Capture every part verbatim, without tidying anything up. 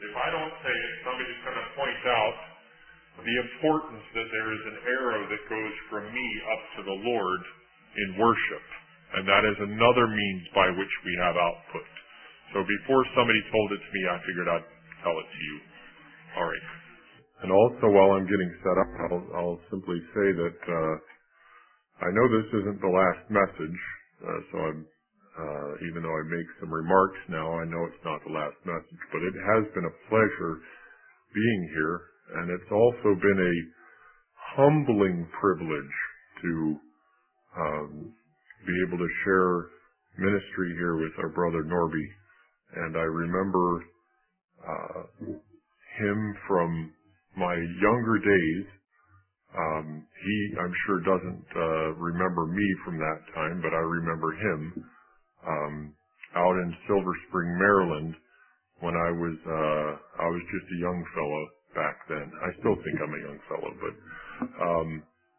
If I don't say it, somebody's going to point out the importance that there is an arrow that goes from me up to the Lord in worship. And that is another means by which we have output. So before somebody told it to me, I figured I'd tell it to you. All right. And also, while I'm getting set up, I'll, I'll simply say that uh, I know this isn't the last message, uh, so I'm, uh, even though I make some remarks now, I know it's not the last message, but it has been a pleasure being here, and it's also been a humbling privilege to um, be able to share ministry here with our brother Norby. And I remember uh, him from my younger days. Um, he, I'm sure, doesn't uh, remember me from that time, but I remember him um, out in Silver Spring, Maryland, when I was uh, I was just a young fellow back then. I still think I'm a young fellow, but um,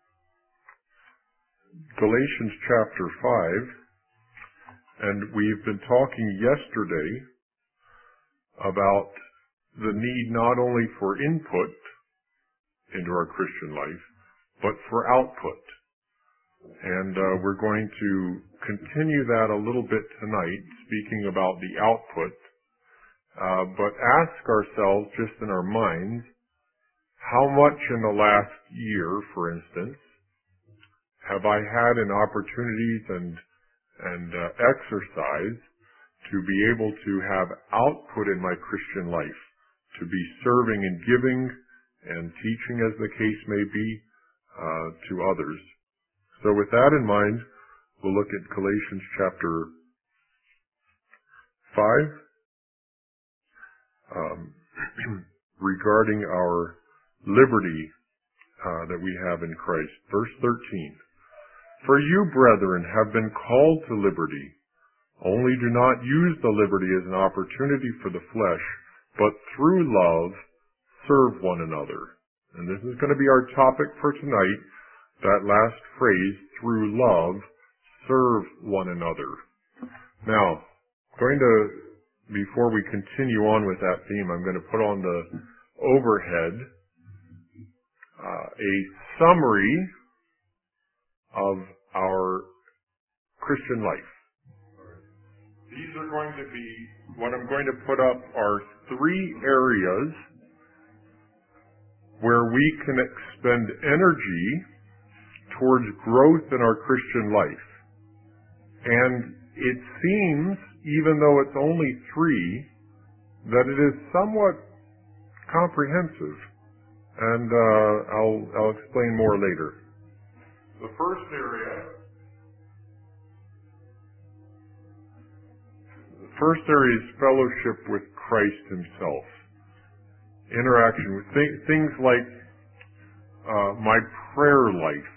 Galatians chapter five, and we've been talking yesterday about the need not only for input into our Christian life, but for output. And uh, we're going to continue that a little bit tonight, speaking about the output, uh, but ask ourselves just in our minds, how much in the last year, for instance, have I had an opportunities and, and uh, exercise to be able to have output in my Christian life, to be serving and giving and teaching, as the case may be, uh, to others. So with that in mind, we'll look at Galatians chapter five, um, regarding our liberty uh, that we have in Christ. Verse thirteen. For you, brethren, have been called to liberty. Only do not use the liberty as an opportunity for the flesh, but through love serve one another. And this is going to be our topic for tonight, that last phrase, through love serve one another. Now, going to, before we continue on with that theme, I'm going to put on the overhead uh, a summary of our Christian life. These are going to be, what I'm going to put up are three areas where we can expend energy towards growth in our Christian life. And it seems, even though it's only three, that it is somewhat comprehensive. And uh, I'll, I'll explain more later. The first area, the first area is fellowship with Christ Himself. Interaction with th- things like uh, my prayer life,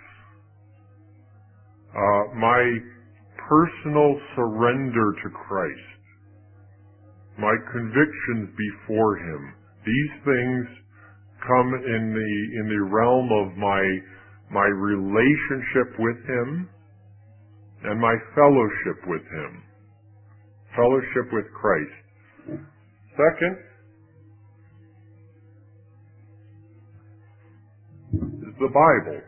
uh, my personal surrender to Christ, my convictions before Him. These things come in the in the realm of my my relationship with Him and my fellowship with Him. Fellowship with Christ. Second is the Bible.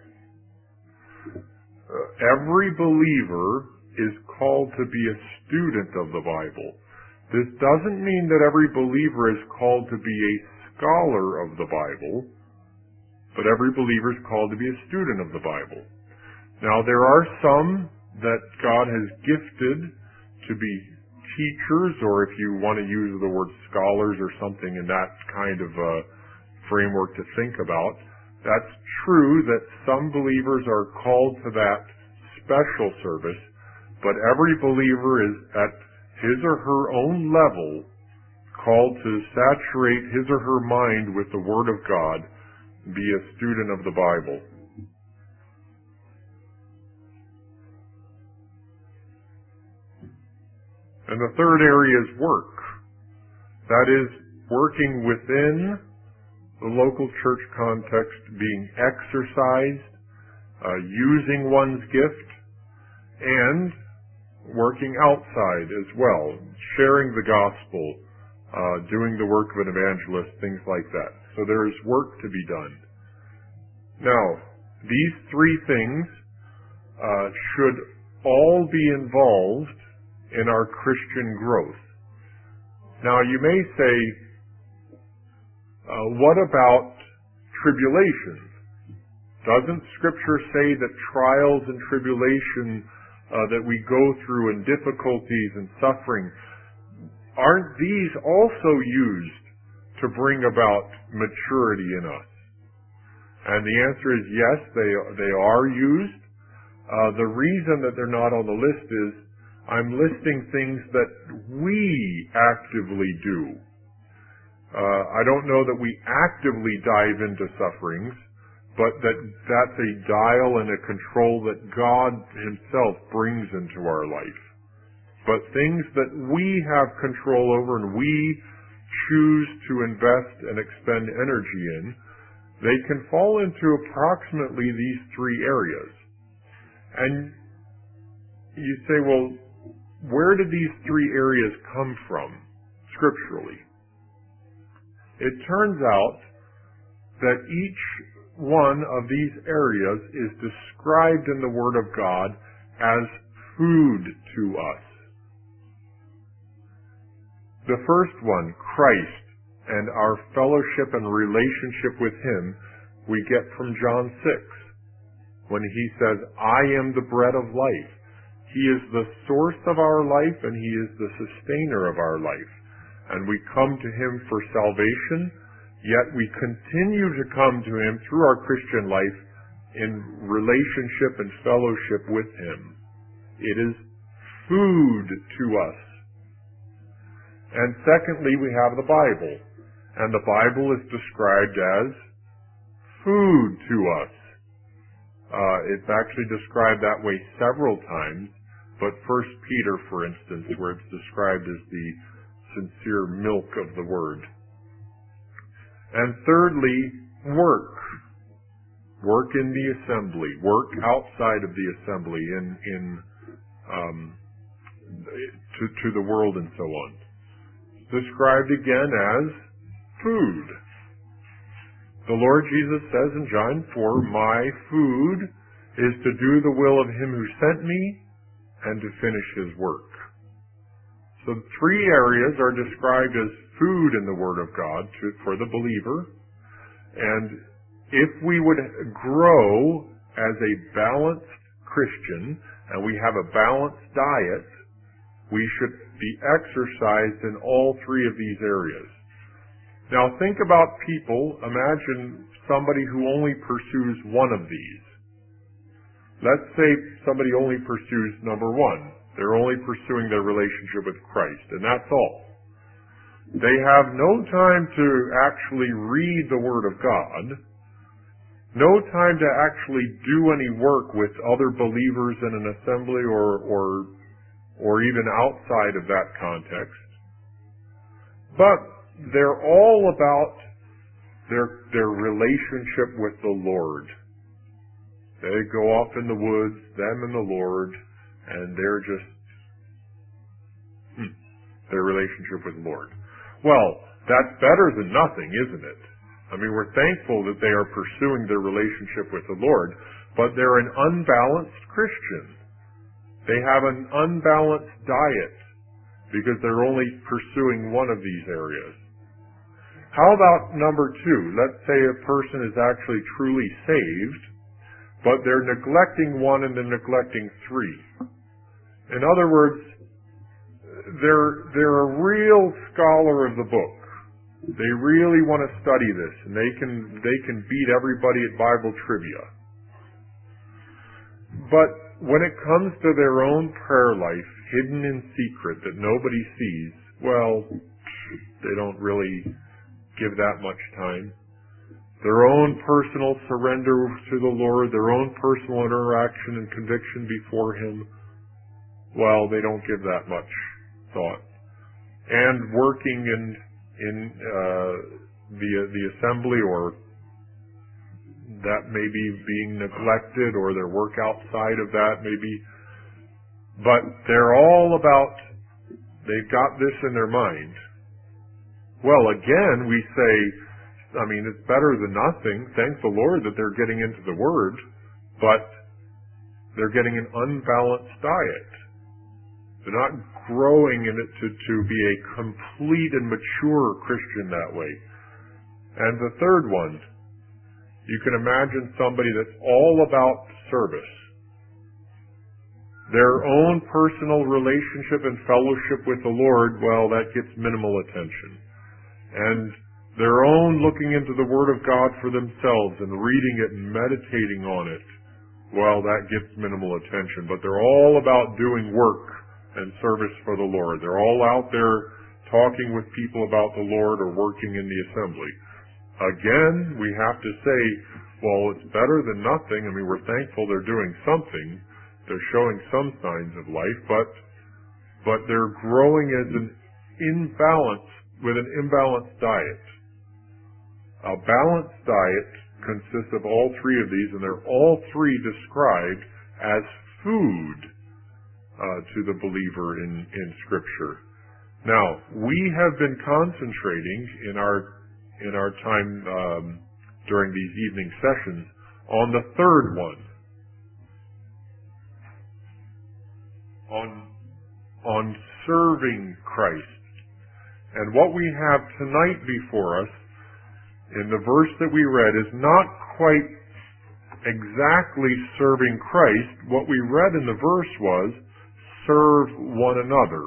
Uh, every believer is called to be a student of the Bible. This doesn't mean that every believer is called to be a scholar of the Bible, but every believer is called to be a student of the Bible. Now, there are some that God has gifted to be teachers, or if you want to use the word scholars or something in that kind of uh, framework to think about. That's true that some believers are called to that special service, but every believer is at his or her own level called to saturate his or her mind with the Word of God, be a student of the Bible. And the third area is work. That is, working within the local church context, being exercised, uh, using one's gift, and working outside as well, sharing the gospel, uh, doing the work of an evangelist, things like that. So there is work to be done. Now, these three things uh, should all be involved in our Christian growth. Now, you may say, uh, what about tribulations? Doesn't Scripture say that trials and tribulation uh, that we go through and difficulties and suffering, aren't these also used to bring about maturity in us? And the answer is yes, they they are used. Uh, the reason that they're not on the list is I'm listing things that we actively do. Uh, I don't know that we actively dive into sufferings, but that that's a dial and a control that God Himself brings into our life. But things that we have control over and we choose to invest and expend energy in, they can fall into approximately these three areas. And you say, well, where did these three areas come from scripturally? It turns out that each one of these areas is described in the Word of God as food to us. The first one, Christ, and our fellowship and relationship with Him, we get from John six, when He says, I am the bread of life. He is the source of our life, and He is the sustainer of our life. And we come to Him for salvation, yet we continue to come to Him through our Christian life in relationship and fellowship with Him. It is food to us. And secondly, we have the Bible. And the Bible is described as food to us. Uh, it's actually described that way several times, but First Peter, for instance, where it's described as the sincere milk of the Word. And thirdly, work. Work in the assembly. Work outside of the assembly in, in um, to, to the world and so on. Described again as food. The Lord Jesus says in John four, my food is to do the will of Him who sent me and to finish His work. So three areas are described as food in the Word of God to, for the believer. And if we would grow as a balanced Christian and we have a balanced diet, we should be exercised in all three of these areas. Now think about people. Imagine somebody who only pursues one of these. Let's say somebody only pursues number one. They're only pursuing their relationship with Christ, and that's all. They have no time to actually read the Word of God, no time to actually do any work with other believers in an assembly or, or, or even outside of that context. But they're all about their, their relationship with the Lord. They go off in the woods, them and the Lord, and they're just, hmm, their relationship with the Lord. Well, that's better than nothing, isn't it? I mean, we're thankful that they are pursuing their relationship with the Lord, but they're an unbalanced Christian. They have an unbalanced diet because they're only pursuing one of these areas. How about number two? Let's say a person is actually truly saved, but they're neglecting one and they're neglecting three. In other words, they're, they're a real scholar of the book. They really want to study this, and they can, they can beat everybody at Bible trivia. But when it comes to their own prayer life, hidden in secret that nobody sees, well, they don't really give that much time. Their own personal surrender to the Lord, their own personal interaction and conviction before Him, well, they don't give that much thought. And working in in uh, the the assembly, or that may be being neglected, or their work outside of that maybe. But they're all about, they've got this in their mind. Well, again, we say, I mean, it's better than nothing. Thank the Lord that they're getting into the Word, but they're getting an unbalanced diet. They're not growing in it to, to be a complete and mature Christian that way. And the third one, you can imagine somebody that's all about service. Their own personal relationship and fellowship with the Lord, well, that gets minimal attention. And their own looking into the Word of God for themselves and reading it and meditating on it, well, that gets minimal attention. But they're all about doing work and service for the Lord. They're all out there talking with people about the Lord or working in the assembly. Again, we have to say, well, it's better than nothing. I mean, we're thankful they're doing something. They're showing some signs of life, but but they're growing as an imbalance, with an imbalanced diet. A balanced diet consists of all three of these, and they're all three described as food uh, to the believer in, in Scripture. Now, we have been concentrating in our in our time um, during these evening sessions on the third one, on on serving Christ. And what we have tonight before us in the verse that we read is not quite exactly serving Christ. What we read in the verse was, serve one another.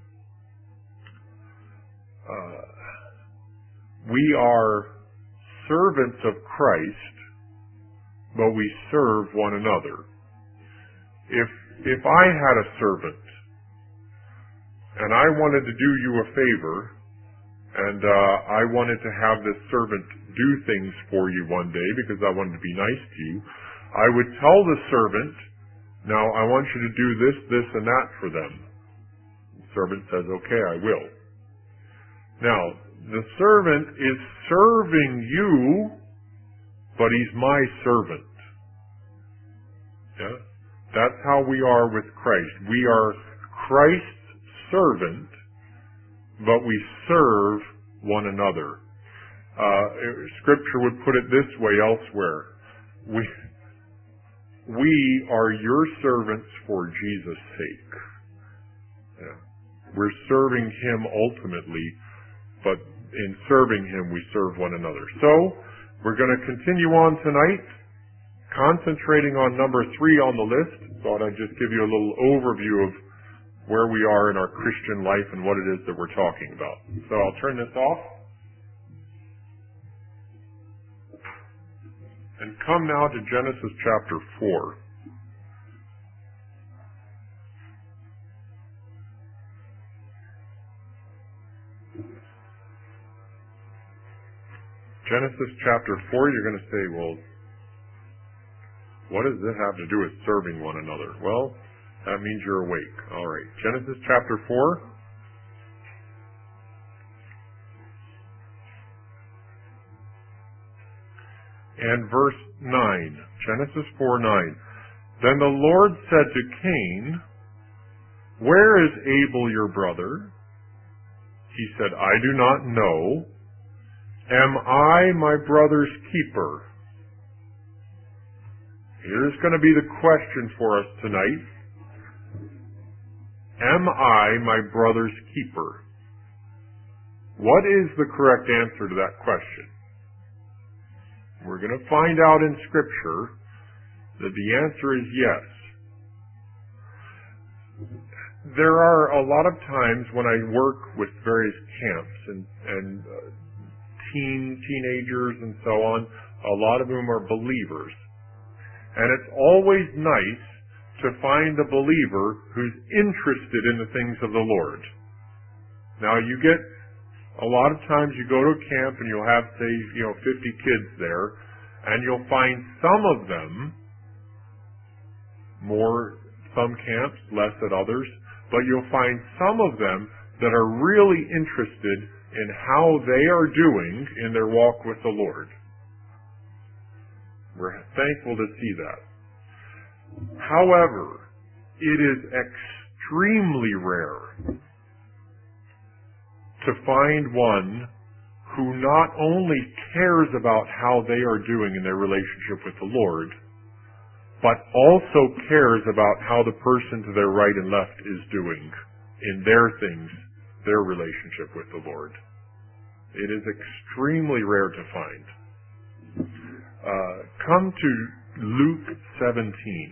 Uh, we are servants of Christ, but we serve one another. If, if I had a servant, and I wanted to do you a favor, and uh, I wanted to have this servant do things for you one day because I wanted to be nice to you, I would tell the servant, now I want you to do this, this, and that for them. The servant says, okay, I will. Now, the servant is serving you, but he's my servant. Yeah? That's how we are with Christ. We are Christ's servant, but we serve one another. Uh, Scripture would put it this way elsewhere. We, we are your servants for Jesus' sake. Yeah. We're serving Him ultimately, but in serving Him we serve one another. So, we're going to continue on tonight, concentrating on number three on the list. Thought I'd just give you a little overview of where we are in our Christian life and what it is that we're talking about. So I'll turn this off and come now to Genesis chapter four. Genesis chapter four, you're going to say, well, what does this have to do with serving one another? Well, that means you're awake. All right. Genesis chapter four. And verse nine. Genesis four nine. Then the Lord said to Cain, where is Abel your brother? He said, I do not know. Am I my brother's keeper? Here's going to be the question for us tonight. Am I my brother's keeper? What is the correct answer to that question? We're going to find out in Scripture that the answer is yes. There are a lot of times when I work with various camps and, and uh, teen teenagers and so on, a lot of whom are believers. And it's always nice to find a believer who's interested in the things of the Lord. Now you get, a lot of times you go to a camp and you'll have, say, you know, fifty kids there, and you'll find some of them, more, some camps, less at others, but you'll find some of them that are really interested in how they are doing in their walk with the Lord. We're thankful to see that. However, it is extremely rare to find one who not only cares about how they are doing in their relationship with the Lord, but also cares about how the person to their right and left is doing in their things, their relationship with the Lord. It is extremely rare to find. Uh, come to Luke seventeen.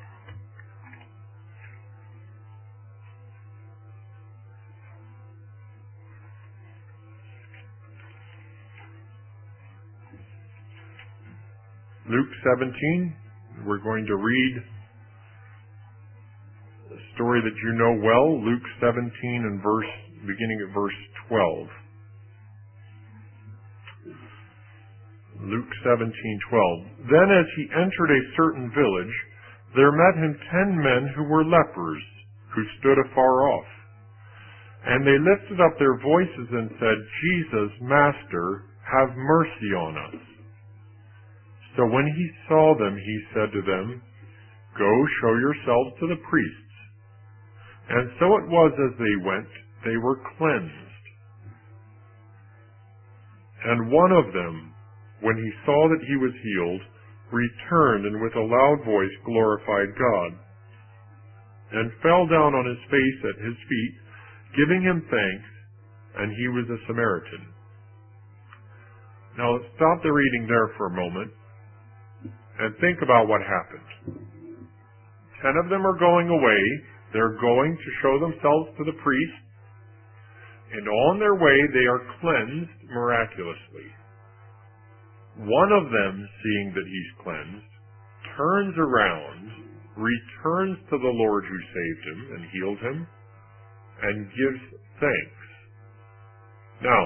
Luke seventeen, we're going to read a story that you know well, Luke seventeen and verse, beginning at verse twelve. Luke seventeen twelve. Then as he entered a certain village, there met him ten men who were lepers, who stood afar off. And they lifted up their voices and said, Jesus, Master, have mercy on us. So when he saw them, he said to them, Go show yourselves to the priests. And so it was as they went, they were cleansed. And one of them, when he saw that he was healed, returned and with a loud voice glorified God, and fell down on his face at his feet, giving him thanks, and he was a Samaritan. Now let's stop the reading there for a moment and think about what happened. Ten of them are going away. They're going to show themselves to the priest, and on their way they are cleansed miraculously. One of them, seeing that he's cleansed, turns around, returns to the Lord who saved him and healed him, and gives thanks. Now,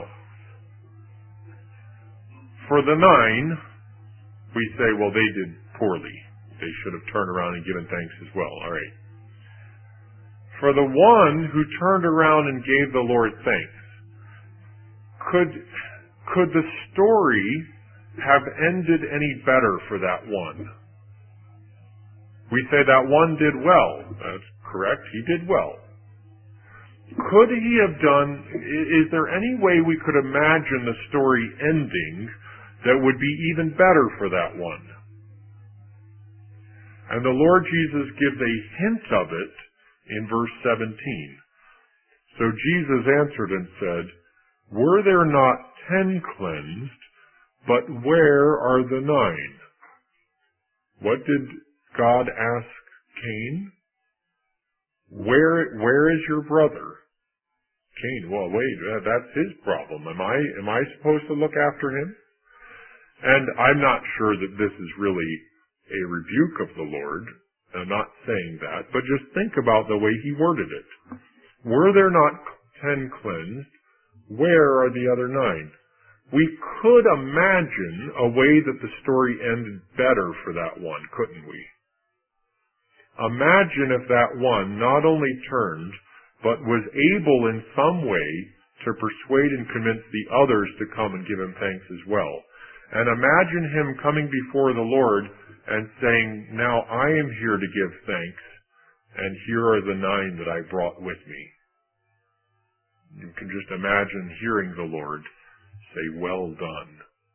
for the nine, we say, well, they did poorly. They should have turned around and given thanks as well. All right. For the one who turned around and gave the Lord thanks, could, could the story have ended any better for that one? We say that one did well. That's correct. He did well. Could he have done, is there any way we could imagine the story ending that would be even better for that one? And the Lord Jesus gives a hint of it in verse seventeen. So Jesus answered and said, Were there not ten cleansed, but where are the nine? What did God ask Cain? Where, where is your brother? Cain, well, wait, that's his problem. Am I, am I supposed to look after him? And I'm not sure that this is really a rebuke of the Lord. I'm not saying that, but just think about the way he worded it. Were there not ten cleansed? Where are the other nine? We could imagine a way that the story ended better for that one, couldn't we? Imagine if that one not only turned, but was able in some way to persuade and convince the others to come and give him thanks as well. And imagine him coming before the Lord and saying, Now I am here to give thanks, and here are the nine that I brought with me. You can just imagine hearing the Lord say, Well done.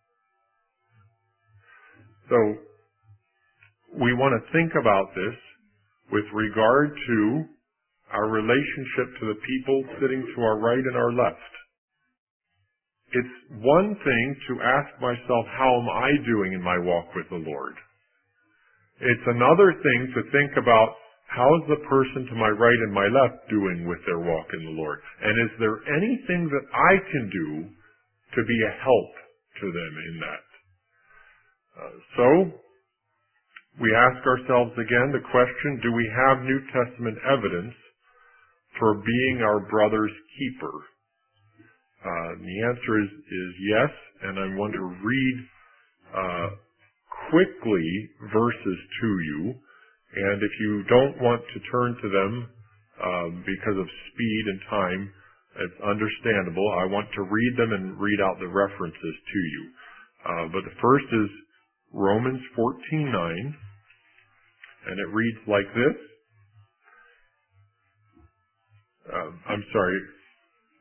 So, we want to think about this with regard to our relationship to the people sitting to our right and our left. It's one thing to ask myself, how am I doing in my walk with the Lord? It's another thing to think about, how is the person to my right and my left doing with their walk in the Lord? And is there anything that I can do to be a help to them in that? Uh, so, we ask ourselves again the question, do we have New Testament evidence for being our brother's keeper? Uh, the answer is, is yes, and I want to read uh, quickly verses to you. And if you don't want to turn to them um, because of speed and time, it's understandable. I want to read them and read out the references to you. Uh, but the first is Romans fourteen nine, and it reads like this. Uh, I'm sorry.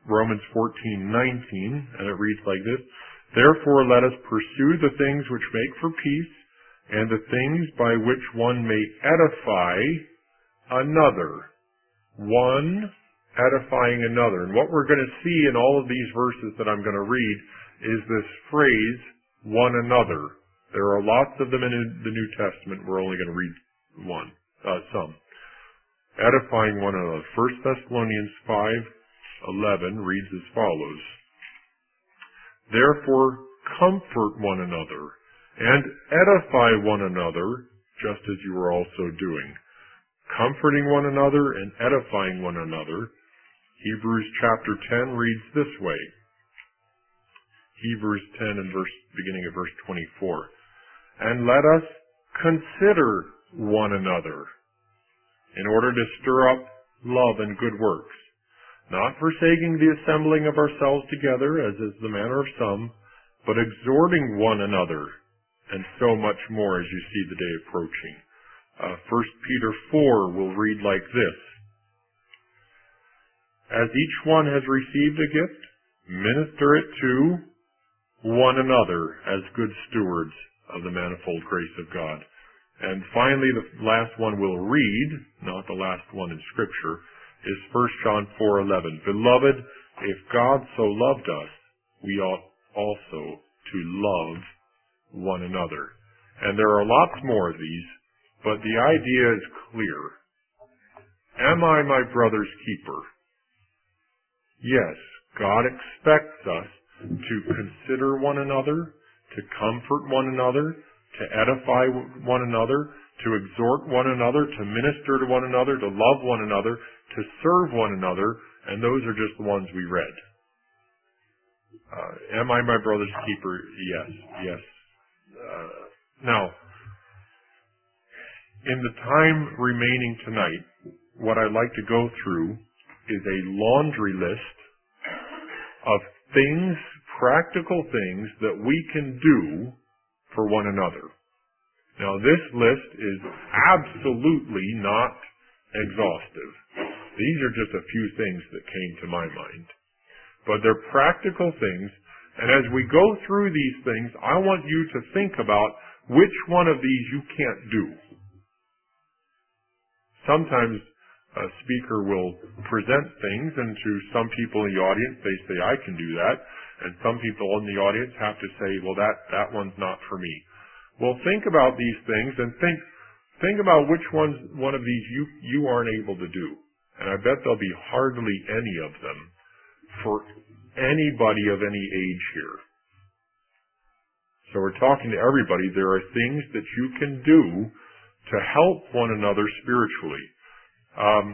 Romans fourteen nineteen, and it reads like this: Therefore let us pursue the things which make for peace, and the things by which one may edify another. One edifying another. And what we're going to see in all of these verses that I'm going to read is this phrase, one another. There are lots of them in the New Testament. We're only going to read one, uh, some. Edifying one another. First Thessalonians five eleven reads as follows: Therefore comfort one another and edify one another, just as you are also doing. Comforting one another and edifying one another. Hebrews chapter ten reads this way. Hebrews ten and verse, beginning of verse twenty-four. And let us consider one another in order to stir up love and good works, not forsaking the assembling of ourselves together, as is the manner of some, but exhorting one another, and so much more as you see the day approaching. Uh, First Peter four will read like this: As each one has received a gift, minister it to one another as good stewards of the manifold grace of God. And finally, the last one we'll read, not the last one in Scripture, is First John four eleven. Beloved, if God so loved us, we ought also to love one another. And there are lots more of these, but the idea is clear. Am I my brother's keeper? Yes, God expects us to consider one another, to comfort one another, to edify one another, to exhort one another, to minister to one another, to love one another, to serve one another, and those are just the ones we read. Uh, am I my brother's keeper? Yes, yes. Uh, now, in the time remaining tonight, what I'd like to go through is a laundry list of things, practical things that we can do for one another. Now, this list is absolutely not exhaustive. These are just a few things that came to my mind. But they're practical things, and as we go through these things, I want you to think about which one of these you can't do. Sometimes a speaker will present things, and to some people in the audience, they say, I can do that. And some people in the audience have to say, well, that, that one's not for me. Well, think about these things and think, think about which ones, one of these you, you aren't able to do. And I bet there'll be hardly any of them for anybody of any age here. So we're talking to everybody. There are things that you can do to help one another spiritually. Um,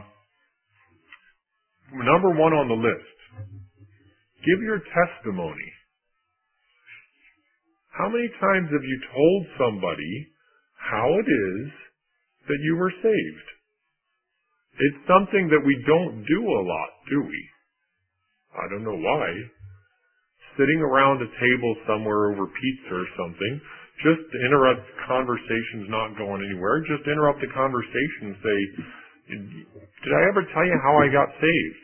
number one on the list, give your testimony. How many times have you told somebody how it is that you were saved? It's something that we don't do a lot, do we? I don't know why. Sitting around a table somewhere over pizza or something, just to interrupt conversations not going anywhere, just interrupt the conversation and say, did I ever tell you how I got saved?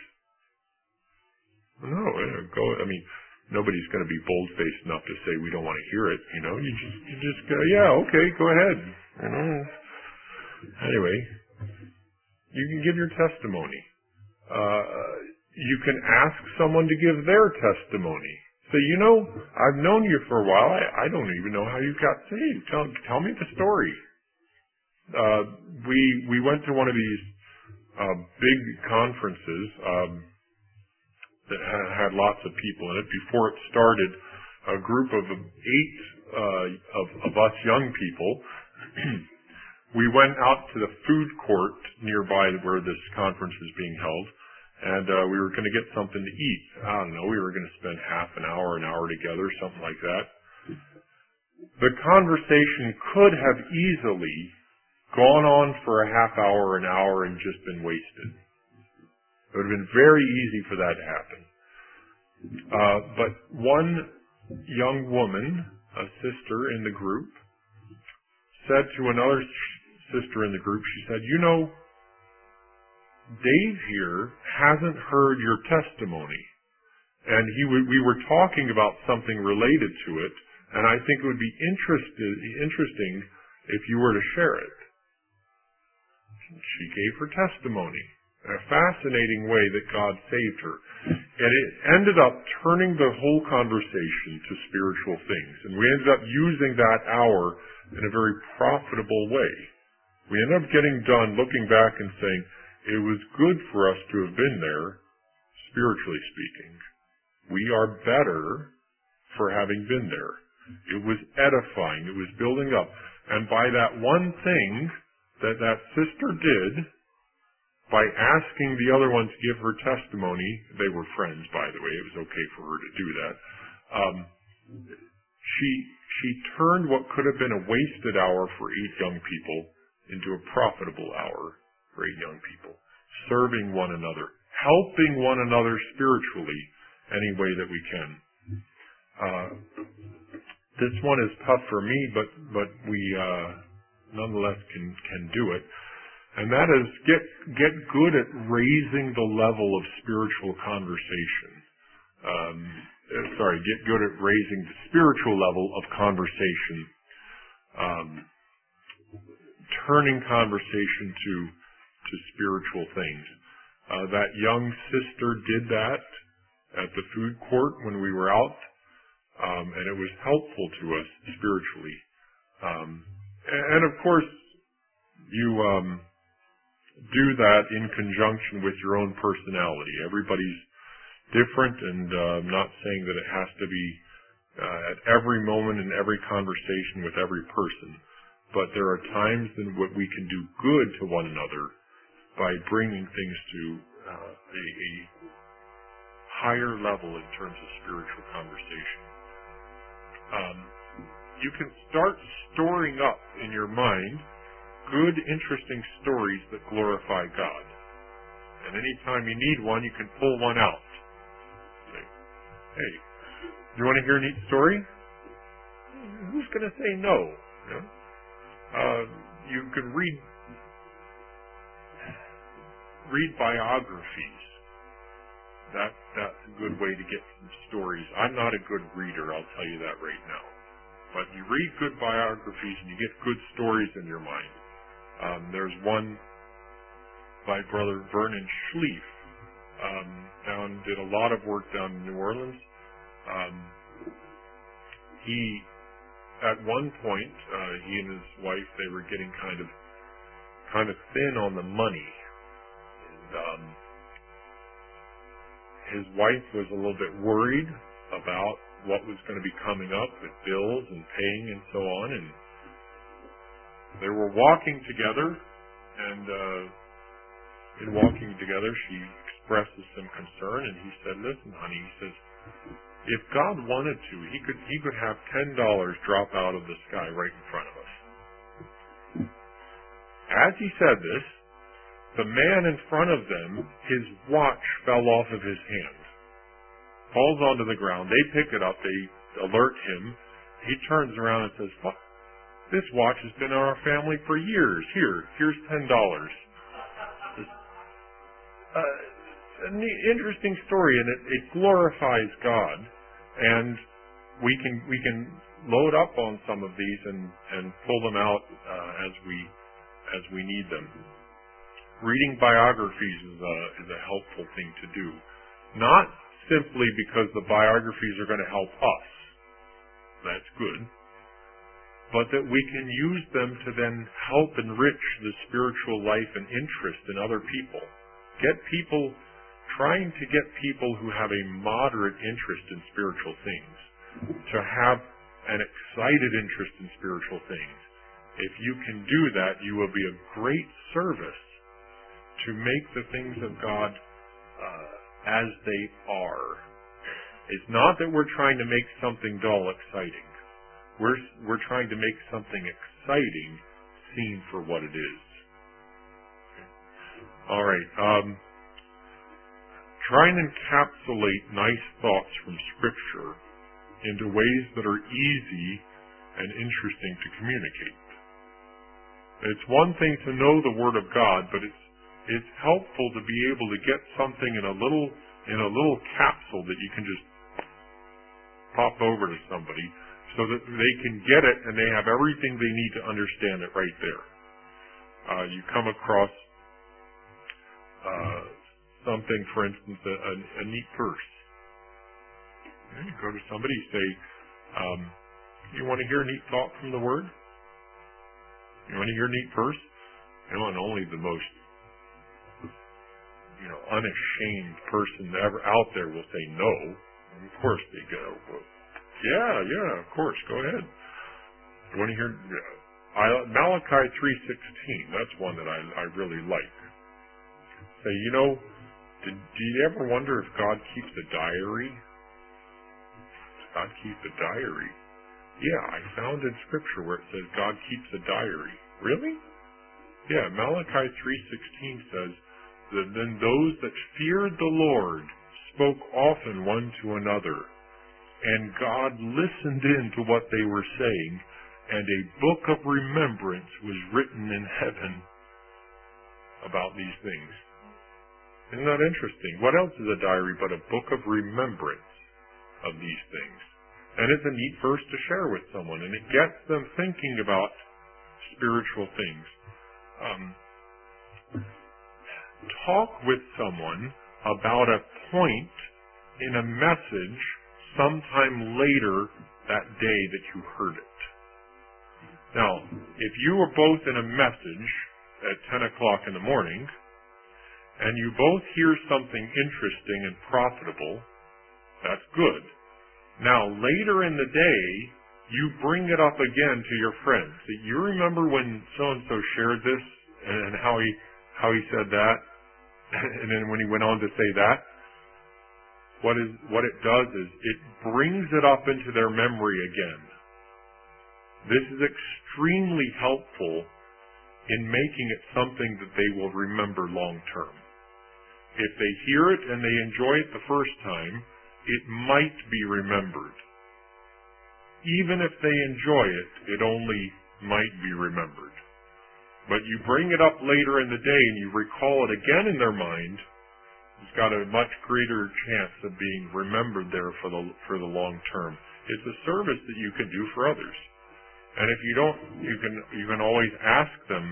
No, go, I mean, nobody's going to be bold-faced enough to say we don't want to hear it, you know. You just, you just go, yeah, okay, go ahead. You know. Anyway, you can give your testimony. Uh, you can ask someone to give their testimony. Say, you know, I've known you for a while. I, I don't even know how you got saved. Tell, tell me the story. Uh, we we went to one of these uh, big conferences um, that had, had lots of people in it. Before it started, a group of eight uh, of, of us young people, we went out to the food court nearby where this conference was being held, and uh, we were going to get something to eat. I don't know, we were going to spend half an hour, an hour together, something like that. The conversation could have easily gone on for a half hour, an hour, and just been wasted. It would have been very easy for that to happen. Uh, but one young woman, a sister in the group, said to another sister in the group, she said, you know, Dave here hasn't heard your testimony. and he w- we were talking about something related to it, and I think it would be interested, interesting if you were to share it. She gave her testimony in a fascinating way that God saved her. And it ended up turning the whole conversation to spiritual things. And we ended up using that hour in a very profitable way. We ended up getting done looking back and saying, it was good for us to have been there, spiritually speaking. We are better for having been there. It was edifying. It was building up. And by that one thing that that sister did, by asking the other one to give her testimony, they were friends, by the way. It was okay for her to do that. Um, she she turned what could have been a wasted hour for eight young people into a profitable hour for eight young people, serving one another, helping one another spiritually any way that we can. Uh, this one is tough for me, but but we uh, nonetheless can can do it. And that is get get good at raising the level of spiritual conversation. Um, sorry, get good at raising the spiritual level of conversation. Um, turning conversation to to spiritual things. Uh, that young sister did that at the food court when we were out, um, and it was helpful to us spiritually. Um, and, and of course, you. Um, do that in conjunction with your own personality. Everybody's different, and uh, I'm not saying that it has to be uh, at every moment in every conversation with every person, but there are times in which we can do good to one another by bringing things to uh, a, a higher level in terms of spiritual conversation. Um, you can start storing up in your mind good, interesting stories that glorify God. And anytime you need one, you can pull one out. Say, hey, do you want to hear a neat story? Who's going to say no? You know? uh, you can read read biographies. That that's a good way to get some stories. I'm not a good reader, I'll tell you that right now. But you read good biographies and you get good stories in your mind. Um, there's one by Brother Vernon Schlieff. Um, down did a lot of work down in New Orleans. Um, he, at one point, uh, he and his wife, they were getting kind of, kind of thin on the money. And um, his wife was a little bit worried about what was going to be coming up with bills and paying and so on, and they were walking together, and uh, in walking together, she expresses some concern, and he said, listen, honey, he says, if God wanted to, he could he could have ten dollars drop out of the sky right in front of us. As he said this, the man in front of them, his watch fell off of his hand, falls onto the ground. They pick it up, they alert him. He turns around and says, what? This watch has been in our family for years. Here, here's ten dollars. Uh, an interesting story, and it, it glorifies God. And we can we can load up on some of these and, and pull them out uh, as we as we need them. Reading biographies is a is a helpful thing to do, not simply because the biographies are going to help us. That's good. But that we can use them to then help enrich the spiritual life and interest in other people. Get people, trying to get people who have a moderate interest in spiritual things to have an excited interest in spiritual things. If you can do that, you will be a great service to make the things of God uh, as they are. It's not that we're trying to make something dull exciting. We're we're trying to make something exciting seen for what it is. Okay. All right. Um, try and encapsulate nice thoughts from Scripture into ways that are easy and interesting to communicate. It's one thing to know the Word of God, but it's it's helpful to be able to get something in a little in a little capsule that you can just pop over to somebody so that they can get it and they have everything they need to understand it right there. Uh, you come across uh, something, for instance, a, a, a neat verse. And you go to somebody, you say, um, you want to hear a neat thought from the Word? You want to hear a neat verse? You know, and only the most, you know, unashamed person ever out there will say no. And of course they go, well, yeah, yeah, of course, go ahead. You want to hear I, Malachi three sixteen? That's one that I, I really like. Say, you know, did, do you ever wonder if God keeps a diary? Does God keep a diary? Yeah, I found in Scripture where it says God keeps a diary. Really? Yeah, Malachi three sixteen says that then those that feared the Lord spoke often one to another, and God listened in to what they were saying, and a book of remembrance was written in heaven about these things. Isn't that interesting? What else is a diary but a book of remembrance of these things? And it's a neat verse to share with someone, and it gets them thinking about spiritual things. Um, talk with someone about a point in a message sometime later that day that you heard it. Now, if you were both in a message at ten o'clock in the morning, and you both hear something interesting and profitable, that's good. Now, later in the day, you bring it up again to your friends. So you remember when so-and-so shared this and how he how he said that? And then when he went on to say that, what is what it does is it brings it up into their memory again. This is extremely helpful in making it something that they will remember long term. If they hear it and they enjoy it the first time, it might be remembered. Even if they enjoy it, it only might be remembered. But you bring it up later in the day and you recall it again in their mind, it's got a much greater chance of being remembered there for the for the long term. It's a service that you can do for others. And if you don't, you can you can always ask them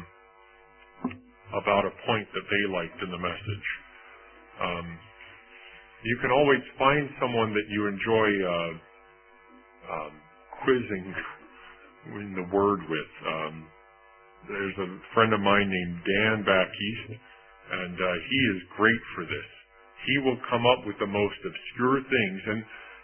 about a point that they liked in the message. Um, you can always find someone that you enjoy uh, um, quizzing in the Word with. Um, there's a friend of mine named Dan back east, and uh, he is great for this. He will come up with the most obscure things. And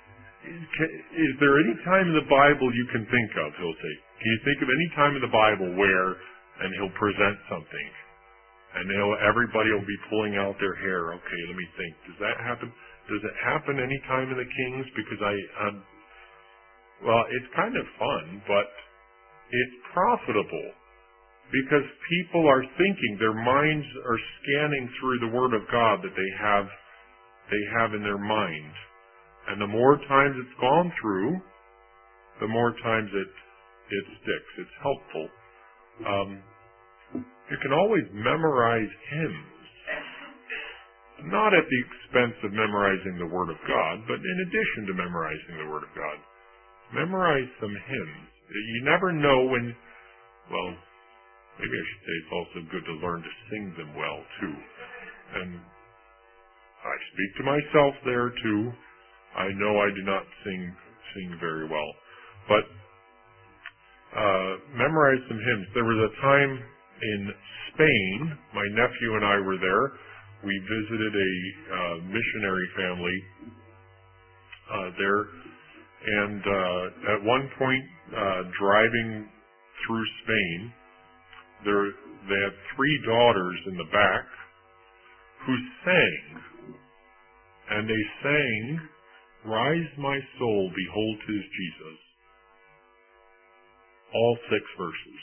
is there any time in the Bible you can think of, he'll say, can you think of any time in the Bible where, and he'll present something, and they'll, everybody will be pulling out their hair. Okay, let me think. Does that happen? Does it happen any time in the Kings? Because I, um, well, it's kind of fun, but it's profitable because people are thinking, their minds are scanning through the Word of God that they have, they have in their mind. And the more times it's gone through, the more times it, it sticks. It's helpful. Um, you can always memorize hymns. Not at the expense of memorizing the Word of God, but in addition to memorizing the Word of God. Memorize some hymns. You never know when, well, maybe I should say it's also good to learn to sing them well, too. And I speak to myself there, too. I know I do not sing sing very well. But uh, memorize some hymns. There was a time in Spain, my nephew and I were there. We visited a uh, missionary family uh, there. And uh, at one point, uh, driving through Spain, there they had three daughters in the back who sang. And they sang, "Rise my soul, behold his Jesus." All six verses.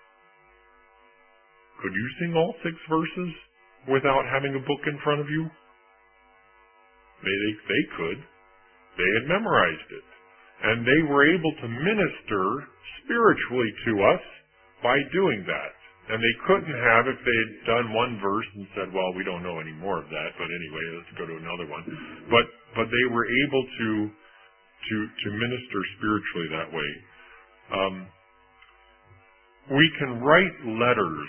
Could you sing all six verses without having a book in front of you? They, they could. They had memorized it. And they were able to minister spiritually to us by doing that. And they couldn't have if they had done one verse and said, well, we don't know any more of that, but anyway, let's go to another one. But but they were able to to to minister spiritually that way. Um, we can write letters.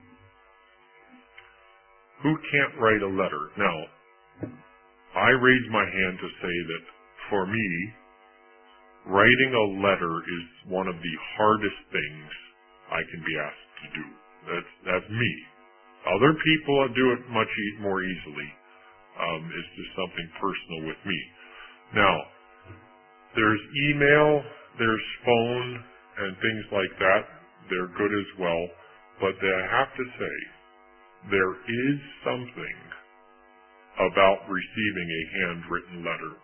Who can't write a letter? Now, I raise my hand to say that for me, writing a letter is one of the hardest things I can be asked to do. That's that's me. Other people do it much e- more easily. Um, it's just something personal with me. Now, there's email, there's phone, and things like that. They're good as well. But I have to say, there is something about receiving a handwritten letter.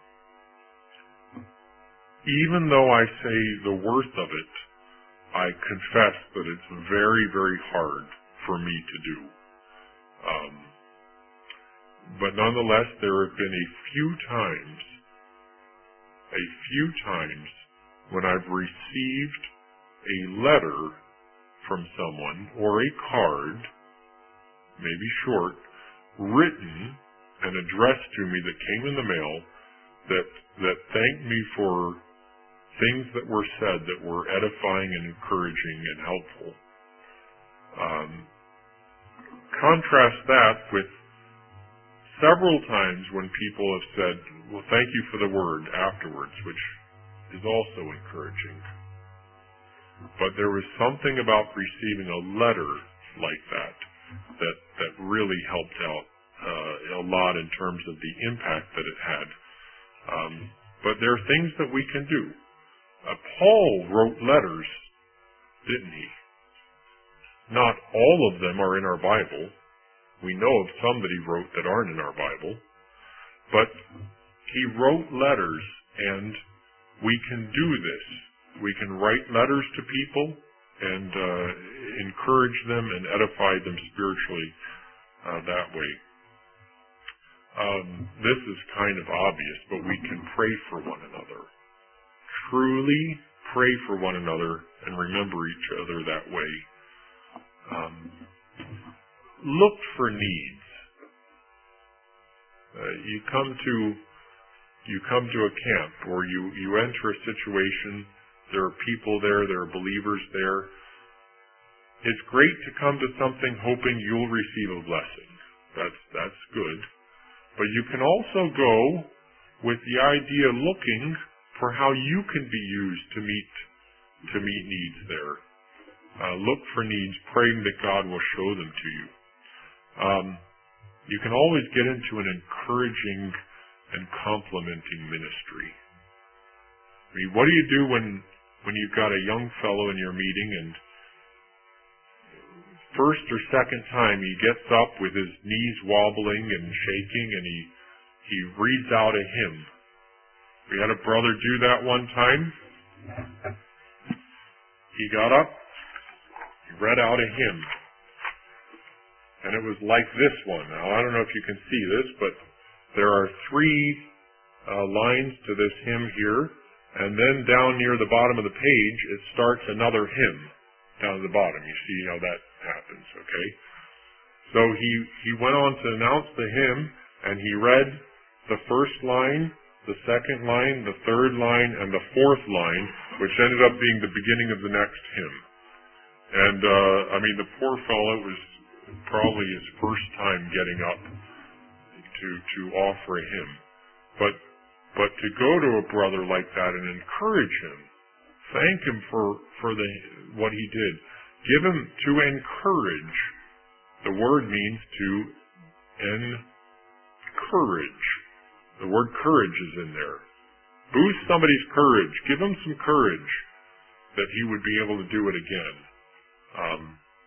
Even though I say the worth of it, I confess that it's very, very hard for me to do. Um, but nonetheless, there have been a few times, a few times when I've received a letter from someone or a card, maybe short, written and addressed to me that came in the mail that that thanked me for things that were said that were edifying and encouraging and helpful. Um, contrast that with several times when people have said, well, thank you for the word afterwards, which is also encouraging. But there was something about receiving a letter like that that, that really helped out uh, a lot in terms of the impact that it had. Um, but there are things that we can do. Uh, Paul wrote letters, didn't he? Not all of them are in our Bible. We know of some that he wrote that aren't in our Bible. But he wrote letters, and we can do this. We can write letters to people and uh, encourage them and edify them spiritually uh, that way. Um, this is kind of obvious, but we can pray for one another. Truly pray for one another and remember each other that way. Um, look for needs. Uh, you come to you come to a camp or you, you enter a situation. There are people there. There are believers there. It's great to come to something hoping you'll receive a blessing. That's that's good. But you can also go with the idea looking for how you can be used to meet to meet needs there. Uh, look for needs, praying that God will show them to you. Um, you can always get into an encouraging and complimenting ministry. I mean, what do you do when when you've got a young fellow in your meeting and first or second time he gets up with his knees wobbling and shaking and he he reads out a hymn. We had a brother do that one time. He got up, he read out a hymn. And it was like this one. Now, I don't know if you can see this, but there are three uh, lines to this hymn here. And then down near the bottom of the page, it starts another hymn down at the bottom. You see how that happens, okay? So he, he went on to announce the hymn, and he read the first line, the second line, the third line, and the fourth line, which ended up being the beginning of the next hymn. And, uh, I mean, the poor fellow, it was probably his first time getting up to, to offer a hymn. But, but to go to a brother like that and encourage him, thank him for, for the, what he did, give him to encourage. The word means to encourage. The word courage is in there. Boost somebody's courage. Give him some courage that he would be able to do it again. Um,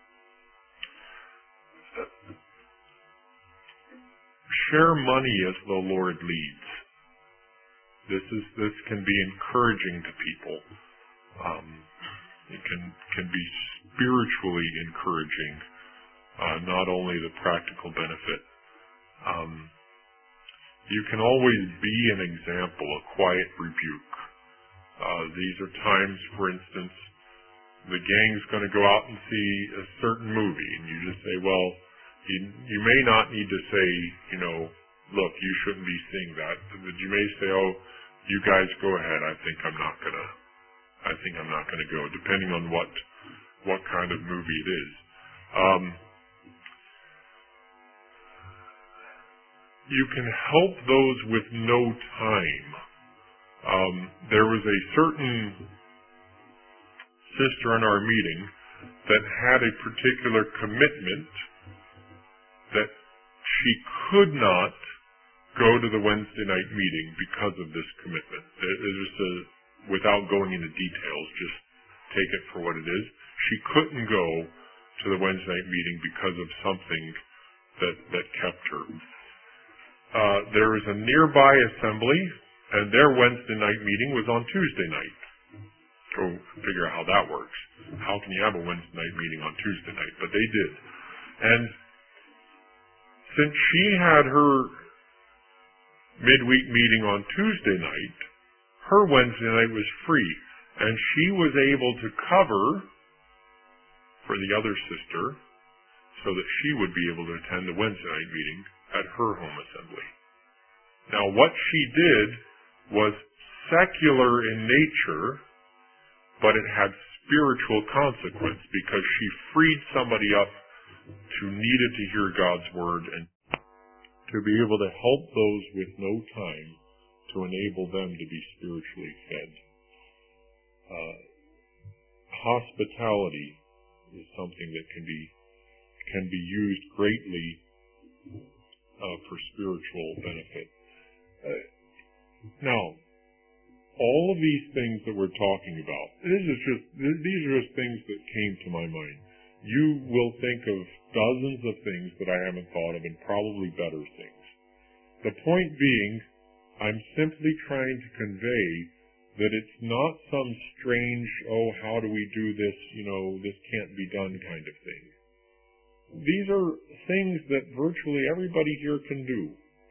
share money as the Lord leads. This is this can be encouraging to people. Um, it can can be spiritually encouraging, uh, not only the practical benefit. Um, You can always be an example, a quiet rebuke. Uh, these are times, for instance, the gang's going to go out and see a certain movie, and you just say, well, you, you may not need to say, you know, look, you shouldn't be seeing that. But you may say, oh, you guys go ahead. I think I'm not gonna. I think I'm not gonna go, depending on what what kind of movie it is. Um, you can help those with no time. Um, there was a certain sister in our meeting that had a particular commitment that she could not go to the Wednesday night meeting because of this commitment. It, it was a, without going into details, just take it for what it is. She couldn't go to the Wednesday night meeting because of something that, that kept her. Uh, there was a nearby assembly, and their Wednesday night meeting was on Tuesday night. Go figure out how that works. How can you have a Wednesday night meeting on Tuesday night? But they did. And since she had her midweek meeting on Tuesday night, her Wednesday night was free, and she was able to cover for the other sister so that she would be able to attend the Wednesday night meeting at her home assembly. Now, what she did was secular in nature, but it had spiritual consequence because she freed somebody up who needed to hear God's word and to be able to help those with no time to enable them to be spiritually fed. Uh, hospitality is something that can be can be used greatly uh, for spiritual benefit. Uh, now, all of these things that we're talking about, this is just these are just things that came to my mind. You will think of dozens of things that I haven't thought of and probably better things. The point being, I'm simply trying to convey that it's not some strange, oh, how do we do this, you know, this can't be done kind of thing. These are things that virtually everybody here can do.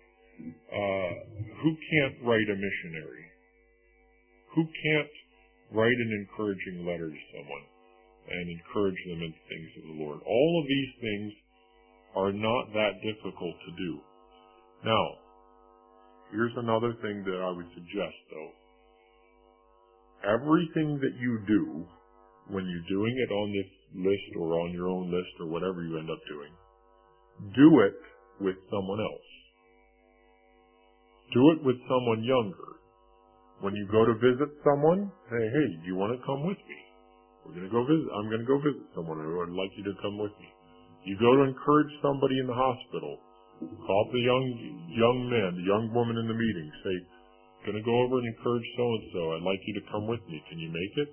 Uh, who can't write a missionary? Who can't write an encouraging letter to someone and encourage them in things of the Lord? All of these things are not that difficult to do. Now, here's another thing that I would suggest, though. Everything that you do, when you're doing it on this list or on your own list or whatever you end up doing, do it with someone else. Do it with someone younger. When you go to visit someone, say, hey, do you want to come with me? We're going to go visit. I'm going to go visit someone. I would like you to come with me. You go to encourage somebody in the hospital. Call up the young young man, the young woman in the meeting. Say, going to go over and encourage so-and-so. I'd like you to come with me. Can you make it?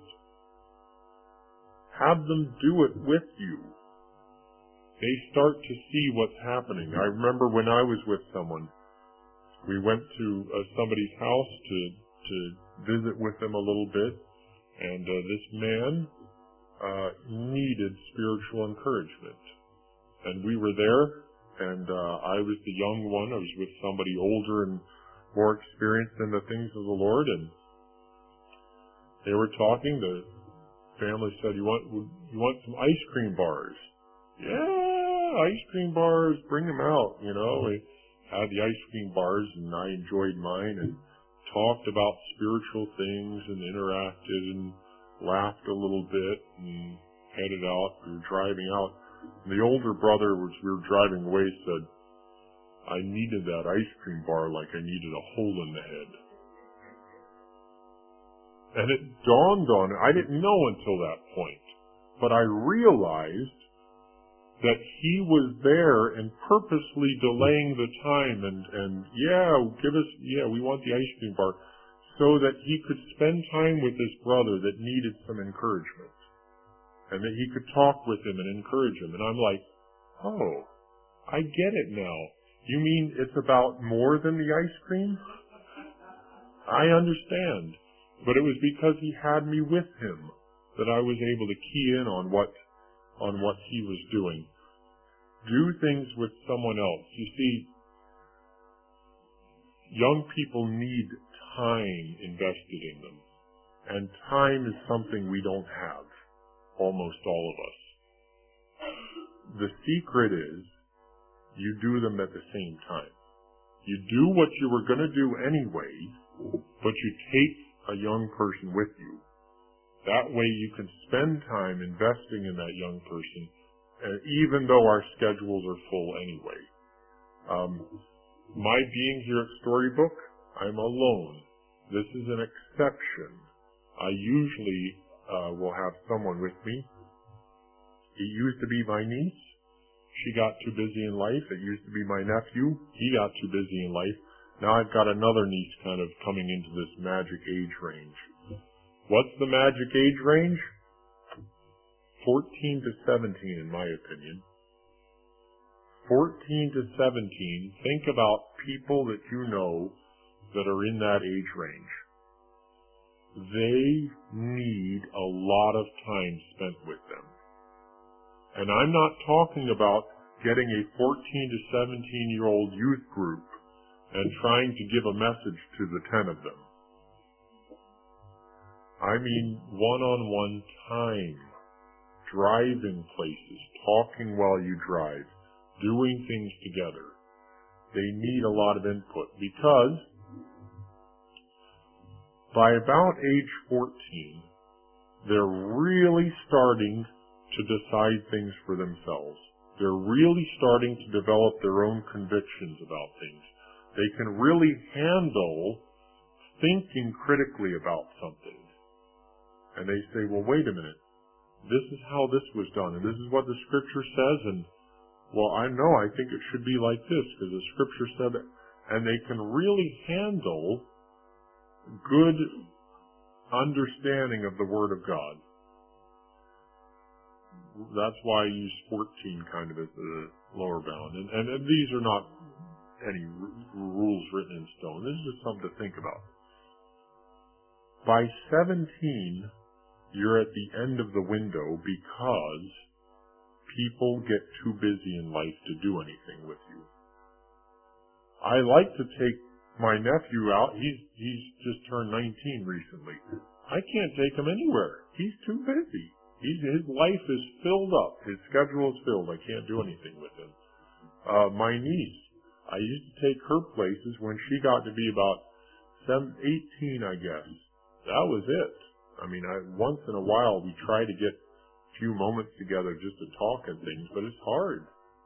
Have them do it with you. They start to see what's happening. I remember when I was with someone, we went to uh, somebody's house to to visit with them a little bit, and uh, this man uh, needed spiritual encouragement. And we were there, and uh, I was the young one. I was with somebody older and more experienced in the things of the Lord, and they were talking. The family said, "You want you want some ice cream bars?" Yeah, ice cream bars. Bring them out. You know, we had the ice cream bars, and I enjoyed mine, and talked about spiritual things, and interacted, and laughed a little bit, and headed out. We were driving out. And the older brother, as we were driving away, said, I needed that ice cream bar like I needed a hole in the head. And it dawned on me, I didn't know until that point, but I realized that he was there and purposely delaying the time and, and yeah, give us, yeah, we want the ice cream bar, so that he could spend time with his brother that needed some encouragement. And that he could talk with him and encourage him. And I'm like, oh, I get it now. You mean it's about more than the ice cream? I understand. But it was because he had me with him that I was able to key in on what, on what he was doing. Do things with someone else. You see, young people need time invested in them. And time is something we don't have. almost all of us. The secret is you do them at the same time. You do what you were going to do anyway, but you take a young person with you. That way you can spend time investing in that young person, uh, even though our schedules are full anyway. Um, my being here at Storybook, I'm alone. This is an exception. I usually uh, will have someone with me. It used to be my niece. She got too busy in life. It used to be my nephew. He got too busy in life. Now I've got another niece kind of coming into this magic age range. What's the magic age range? fourteen to seventeen, in my opinion. fourteen to seventeen, think about people that you know that are in that age range. They need a lot of time spent with them. And I'm not talking about getting a fourteen to seventeen year old youth group and trying to give a message to the ten of them. I mean one-on-one time, driving places, talking while you drive, doing things together. They need a lot of input because by about age fourteen, they're really starting to decide things for themselves. They're really starting to develop their own convictions about things. They can really handle thinking critically about something. And they say, well, wait a minute. This is how this was done, and this is what the Scripture says, and, well, I know, I think it should be like this, because the Scripture said it. And they can really handle good understanding of the Word of God. That's why I use fourteen kind of as the lower bound. And, and, and these are not any r- rules written in stone. This is just something to think about. By seventeen, you're at the end of the window because people get too busy in life to do anything with you. I like to take my nephew out. He's, he's just turned nineteen recently. I can't take him anywhere. He's too busy. He's, his life is filled up. His schedule is filled. I can't do anything with him. Uh, my niece, I used to take her places when she got to be about seven, eighteen, I guess. That was it. I mean, I, once in a while we try to get a few moments together just to talk and things, but it's hard.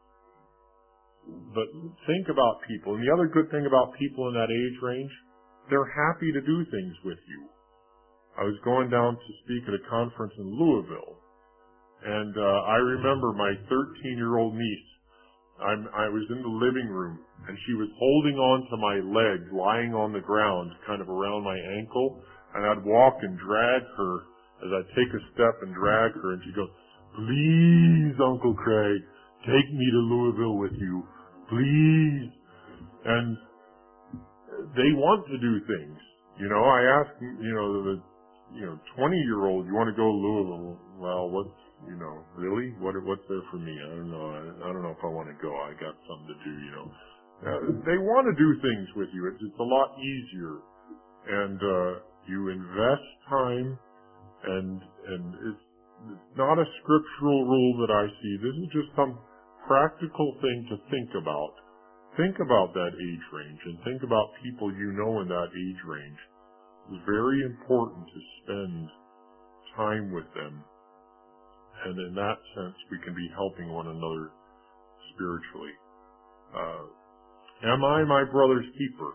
But think about people. And the other good thing about people in that age range, they're happy to do things with you. I was going down to speak at a conference in Louisville, and uh, I remember my thirteen-year-old niece. I'm, I was in the living room, and she was holding on to my leg, lying on the ground, kind of around my ankle, and I'd walk and drag her as I'd take a step and drag her, and she'd go, "Please, Uncle Craig, take me to Louisville with you, please." And they want to do things. You know, I asked, you know, the you know, twenty-year-old, you want to go to Louisville? Well, what's, you know, really? What what's there for me? I don't know. I, I don't know if I want to go. I got something to do, you know. Uh, they want to do things with you. It's, it's a lot easier. And uh, you invest time, and and it's, it's not a scriptural rule that I see. This is just some practical thing to think about. Think about that age range, and think about people you know in that age range. It's very important to spend time with them. And in that sense, we can be helping one another spiritually. Uh, am I my brother's keeper?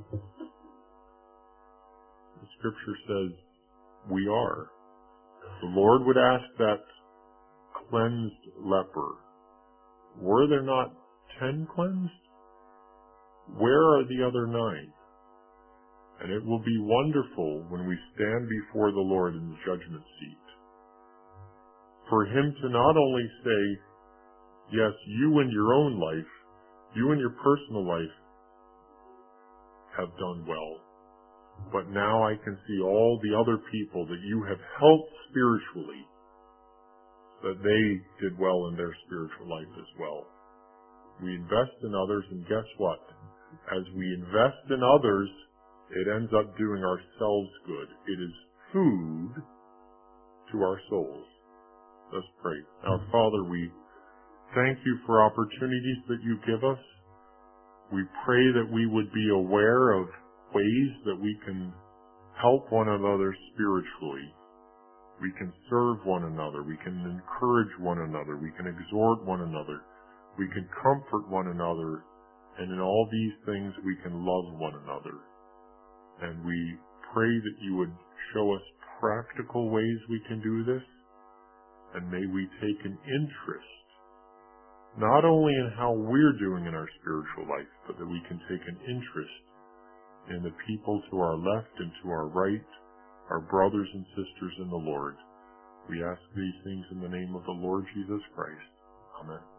The Scripture says we are. The Lord would ask that cleansed leper, were there not ten cleansed? Where are the other nine? And it will be wonderful when we stand before the Lord in the judgment seat, for Him to not only say, yes, you in your own life, you in your personal life have done well, but now I can see all the other people that you have helped spiritually, that they did well in their spiritual life as well. We invest in others, and guess what? As we invest in others, it ends up doing ourselves good. It is food to our souls. Let's pray. Our Father, we thank you for opportunities that you give us. We pray that we would be aware of ways that we can help one another spiritually. We can serve one another. We can encourage one another. We can exhort one another. We can comfort one another. And in all these things, we can love one another. And we pray that you would show us practical ways we can do this. And may we take an interest, not only in how we're doing in our spiritual life, but that we can take an interest in the people to our left and to our right, our brothers and sisters in the Lord. We ask these things in the name of the Lord Jesus Christ. Amen.